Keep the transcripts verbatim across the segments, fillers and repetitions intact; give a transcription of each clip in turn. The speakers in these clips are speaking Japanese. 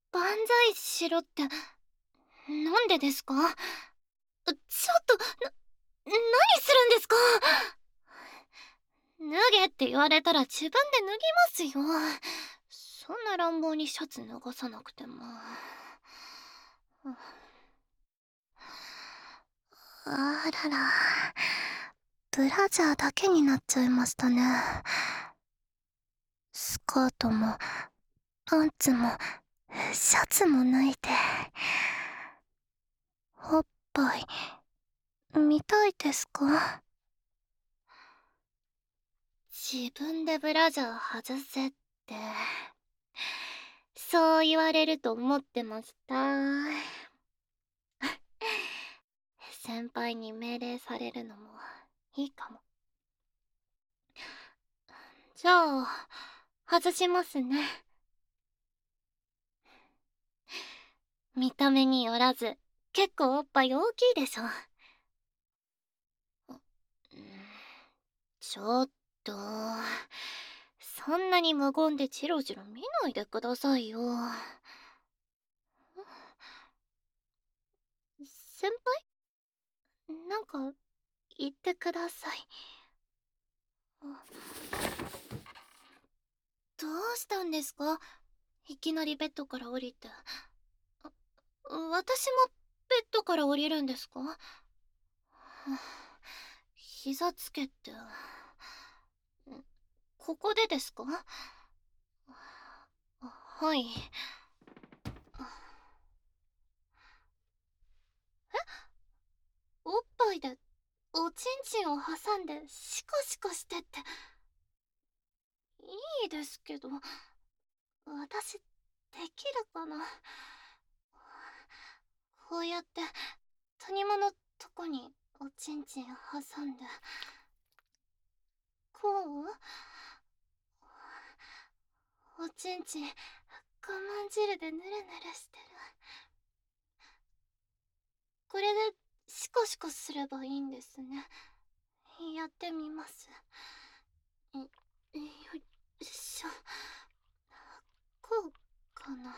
万歳しろって、なんでですか？ちょっと、な、何するんですか？脱げって言われたら自分で脱ぎますよ。そんな乱暴にシャツ脱がさなくても。あらら、ブラジャーだけになっちゃいましたね。スカートもパンツもシャツも脱いで、おっぱい見たいですか？自分でブラジャー外せって、そう言われると思ってました。先輩に命令されるのもいいかも。じゃあ外しますね。見た目によらず結構おっぱい大きいでしょ。ちょっと、そんなに無言でチロチロ見ないでくださいよ。先輩、なんか言ってください。どうしたんですか？いきなりベッドから降りて。あ、私もベッドから降りるんですか？膝つけて、ここでですか？はい。おっぱいでおちんちんを挟んでシコシコしてって、いいですけど、私できるかな？こうやって谷間のとこにおちんちん挟んで、こうおちんちん我慢汁でヌルヌルしてる。これでシコシコすればいいんですね。やってみます。よいしょ。こうかな。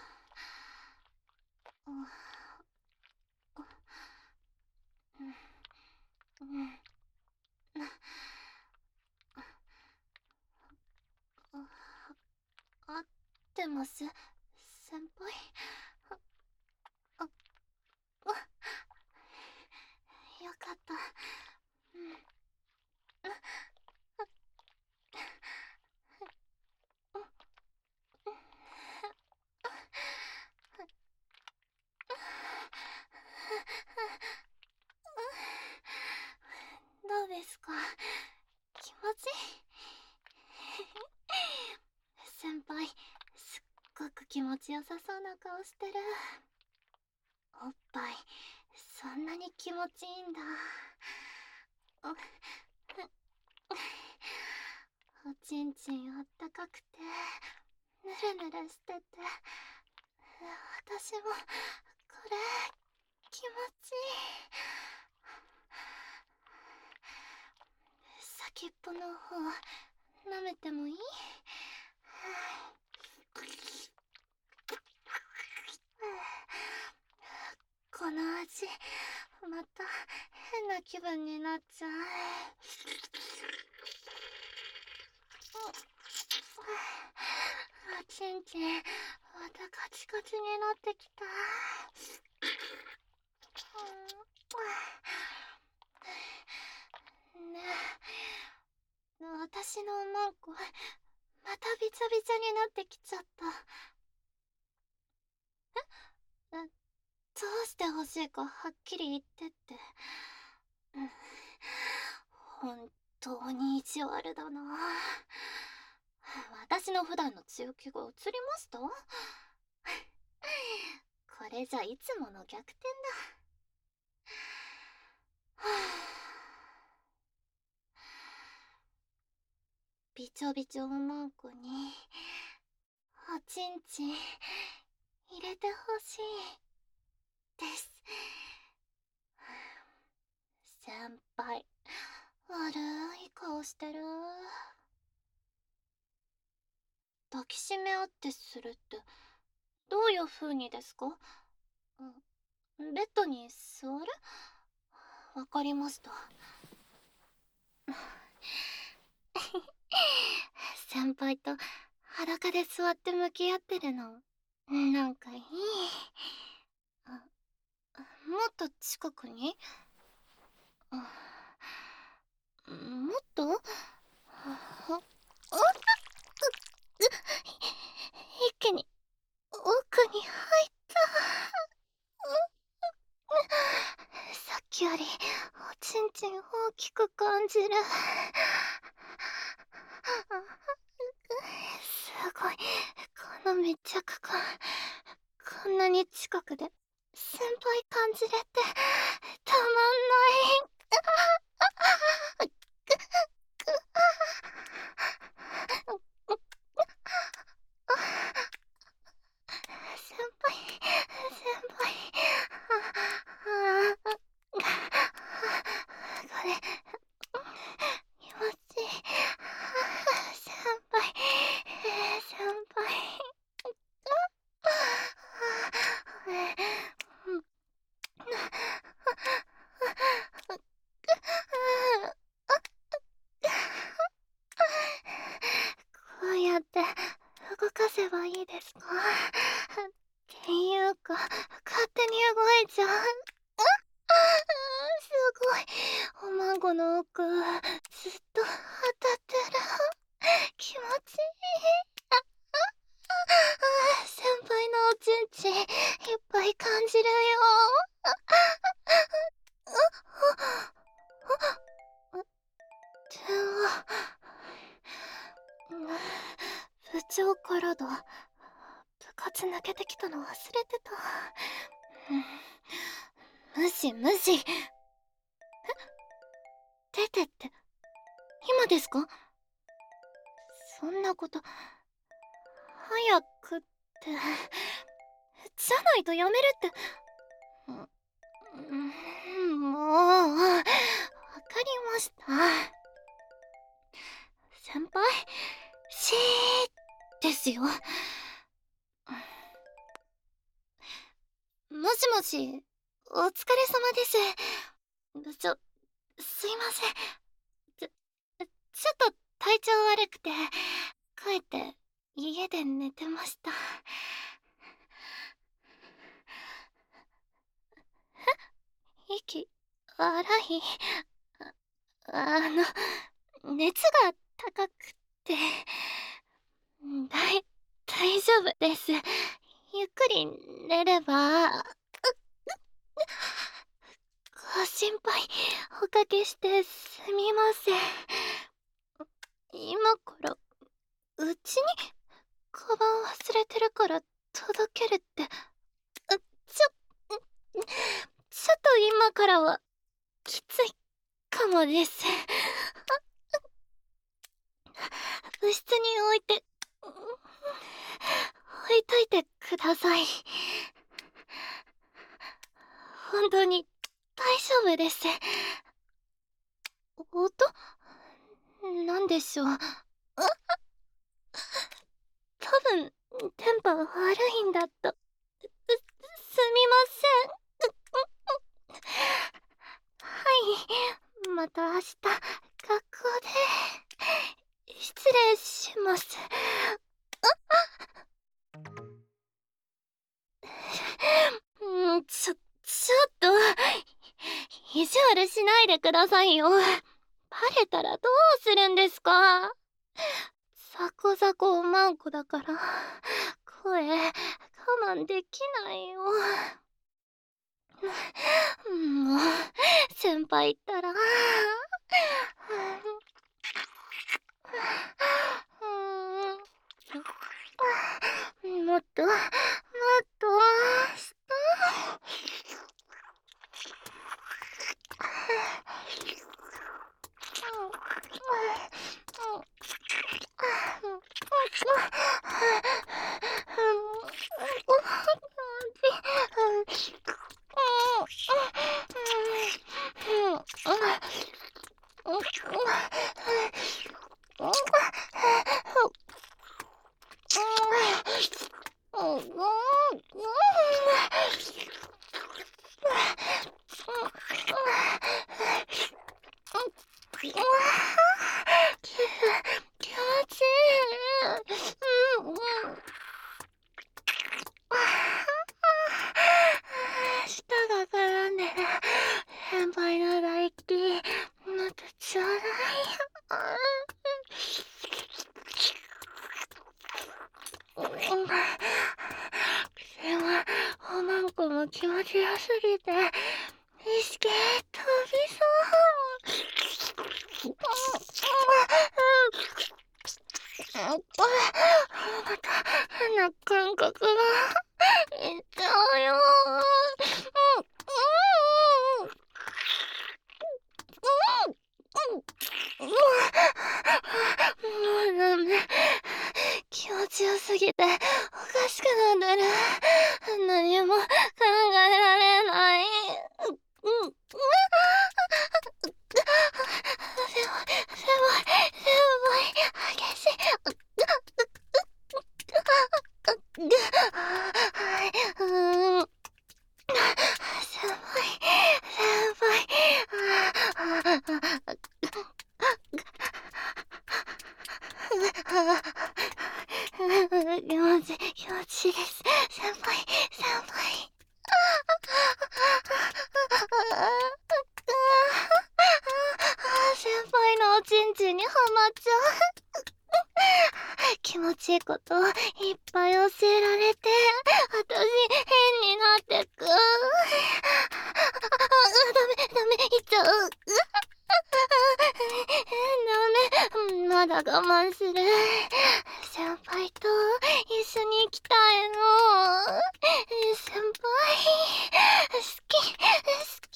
うん、合ってます、先輩？あ、あ、よかった。うん、どうですか？気持ちいい？先輩、すっごく気持ちよさそうな顔してる。おっぱいそんなに気持ちいいんだ。おちんちんあったかくてぬるぬるしてて、私もこれ気持ちいい。先っぽの方舐めてもいい？この味また変な気分になっちゃう。おちんちんまたカチカチになってきた。ねえ、私のおまんこまたびちゃびちゃになってきちゃった。え、どうしてほしいかはっきり言ってって。本当に意地悪だな。私の普段の強気が映りました？これじゃいつもの逆転だ。びちょびちょおまんこにおちんちん入れてほしいです。先輩、悪い顔してる。抱きしめ合ってするってどういう風にですか？うん、ベッドに座る？わかりました。先輩と裸で座って向き合ってるの、なんかいい。あ、もっと近くに？あ、もっと？あ、あ、一気に奥に入った。さっきよりおちんちん大きく感じる。すごい、この密着感。こんなに近くで先輩感じれてたまんない。先輩、先輩。これ、気持ちいい。先輩、先輩。こうやって動かせばいいですか？っていうか、勝手に動いちゃう。すごい。おまんこの奥、ずっと当たってる。気持ちいい。先輩のおちんちんいっぱい感じるよ。電話。部長からだ。部活抜けてきたの忘れてた。無視無視。え、出てって、今ですか？そんなこと、早くって。じゃないとやめるって。う、もう、わかりました。先輩、シーですよ。もしもし、お疲れ様です。部長、すいません。ちょ、ちょっと体調悪くて、帰って家で寝てました。え？息荒い？あ、あの、熱が高くて、だい、大丈夫です。ゆっくり寝れば。ご心配おかけしてすみません。今からうちにカバン忘れてるから届けるって。あ、ちょちょっと今からはきついかもです。部室に置いて置いといてください。本当に大丈夫です。音？なんでしょう。多分電波悪いんだと。す、すみません。はい、また明日学校で失礼します。うん、ちょ、ちょっと意地悪しないでくださいよ。バレたらどうするんですか？ザコザコおまんこだから声我慢できないよ。もう先輩ったら。もっともっとした。 気持ちいい。うんうん。舌が絡んでる。先輩の唾液、もっとちょうだい。でも、おまんこも気持ちよすぎて、意識飛びそう。また変な感覚がいっちゃうよ。もうダメ。気持ちよすぎておかしくなってる。何も考えられない。うん。うん狭い、狭い、狭い、激しい。うん。狭い、狭い。気持ち、気持ちいいです。先輩、先輩。先輩のおちんちんにハマっちゃう。気持ちいいこといっぱい教えられて、私変になってく。ダメ、ダメ、いっちゃう。ダメ、まだ我慢する。先輩と一緒に行きたいの。先輩、好き、好き。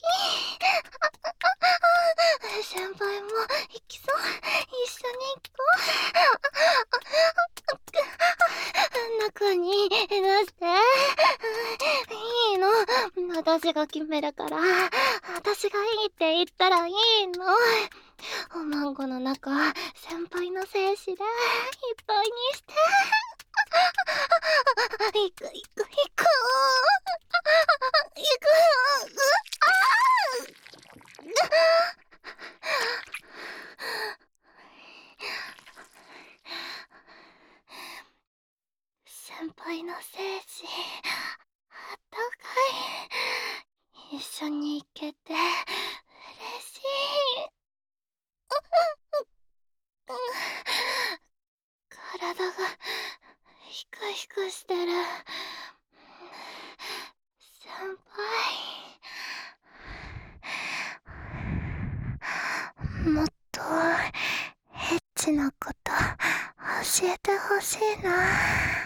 先輩も行きそう。一緒に行こう。中に出していいの。私が決めるから。私がいいって言ったらいいの。おまんごの中、先輩の精子でいっぱいにして。行く行く行く。行く。先輩の精子、あったかい。一緒に行けて嬉しい。体がヒクヒクしてる。先輩、もっとエッチなこと教えてほしいな。